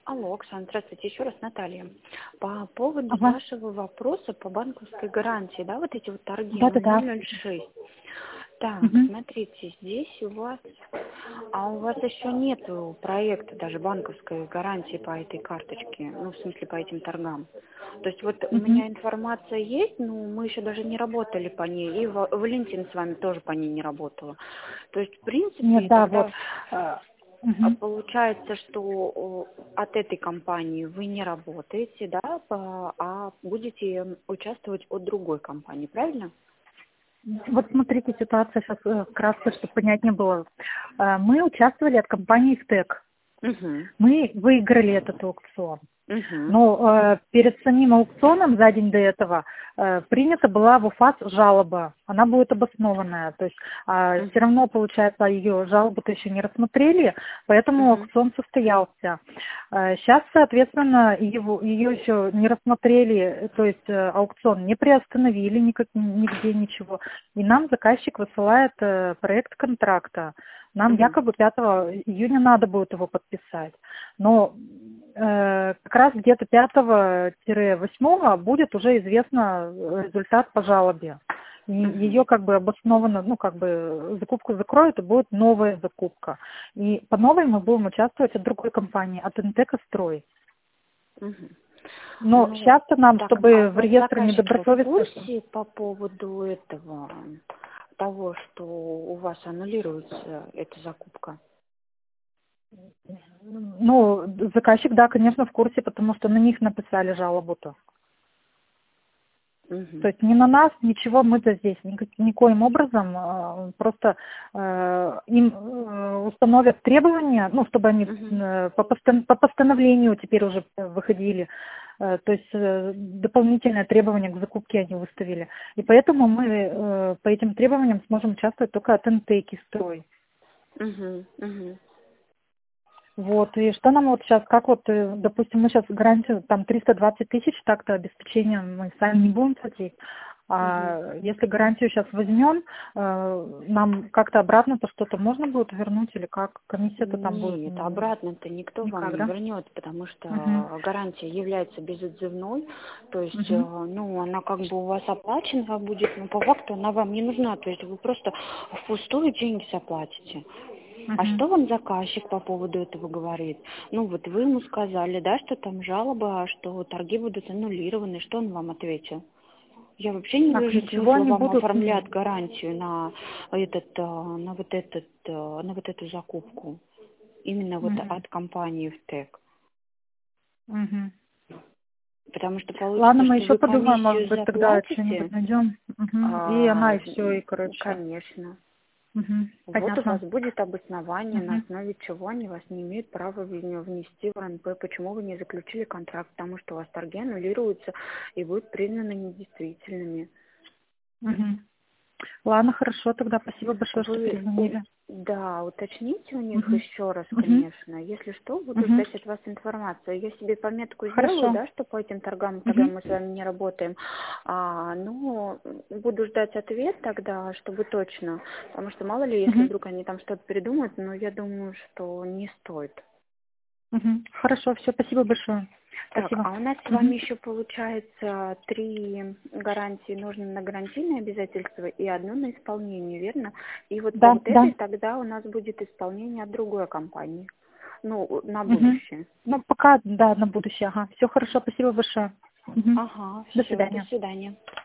Алло, Оксана, здравствуйте, еще раз Наталья. По поводу Ага. вашего вопроса по банковской гарантии, да, вот эти вот торги Да-да-да. 0006. Так, Мгм. смотрите, здесь у вас еще нету проекта даже банковской гарантии по этой карточке, ну, в смысле, по этим торгам. То есть вот у Мгм. меня информация есть, но мы еще даже не работали по ней, и Валентин с вами тоже по ней не работала. То есть, в Нет, принципе, да, вот. тогда Мгм. получается, что от этой компании вы не работаете, да, а будете участвовать от другой компании, правильно? Вот смотрите, ситуация сейчас вкратце, чтобы понятнее было. Мы участвовали от компании «ВТЭК». Угу. Мы выиграли этот аукцион. Угу. Но перед самим аукционом, за день до этого, принята была в УФАС жалоба. Она будет обоснованная. То есть все Угу. равно, получается, ее жалобу-то еще не рассмотрели, поэтому Угу. аукцион состоялся. Сейчас, соответственно, ее еще не рассмотрели, то есть аукцион не приостановили нигде ничего. И нам заказчик высылает проект контракта. Нам Угу. якобы 5 июня надо будет его подписать. Но как раз где-то 5-8 будет уже известно результат по жалобе. И Угу. ее как бы обоснованно, ну как бы закупку закроют, и будет новая закупка. И по новой мы будем участвовать от другой компании, от Интека Строй. Угу. Но Ну, сейчас-то нам, так, а чтобы у в вас реестр заказчик в недобросовестных, курсе по поводу этого, того, что у вас аннулируется эта закупка? ну, заказчик, да, конечно, в курсе, потому что на них написали жалобу-то. То Угу. есть не на нас, ничего мы-то здесь никоим образом, просто им установят требования, ну, чтобы они Угу. по постановлению теперь уже выходили, то есть дополнительное требование к закупке они выставили. И поэтому мы по этим требованиям сможем участвовать только от Интеки Строй. Угу. Угу. Вот, и что нам вот сейчас, как вот, допустим, мы сейчас гарантию, там, 320 тысяч, так-то обеспечение мы сами не будем платить. Угу. А если гарантию сейчас возьмем, нам как-то обратно-то что-то можно будет вернуть или как? Комиссия-то там будет? Нет, обратно-то никто вам Никак, не да? вернет, потому что Угу. гарантия является безотзывной, то есть, Угу. ну, она как бы у вас оплачена будет, но по факту она вам не нужна, то есть вы просто впустую деньги заплатите. А Угу. что вам заказчик по поводу этого говорит? Ну, вот вы ему сказали, да, что там жалоба, что торги будут аннулированы, что он вам ответил? Я вообще не Так, вижу ничего смысла не вам будут. оформлять гарантию на вот эту закупку. Именно вот Угу. от компании ВТЭК. Угу. Потому что Ладно, получится, мы что еще вы подумаем, может комиссию быть, тогда что-нибудь заплатите, найдем. Угу. И она, и все, и, короче. конечно. Угу. Вот у вас Понятно. будет обоснование, на Угу. основе чего они вас не имеют права внести в РНП, почему вы не заключили контракт, потому что у вас торги аннулируются и будут признаны недействительными. Угу. Ладно, хорошо, тогда спасибо большое, что перезвонили. Да, уточните у них Угу. еще раз, Угу. конечно. Если что, буду Угу. ждать от вас информацию. Я себе пометку сделаю, Хорошо. да, что по этим торгам тогда Угу. мы с вами не работаем. Но буду ждать ответ тогда, чтобы точно. Потому что мало ли, если Угу. вдруг они там что-то придумают, но я думаю, что не стоит. Угу. Хорошо, все, спасибо большое. Так, Спасибо. а у нас с Угу. вами еще получается 3 гарантии нужно на гарантийные обязательства и одну на исполнение, верно? И вот по Да, вот этой да. тогда у нас будет исполнение от другой компании. Ну, на Угу. будущее. Ну, пока, да, на будущее. Ага. Все хорошо, спасибо большое. Угу. Ага, До все, до свидания. свидания.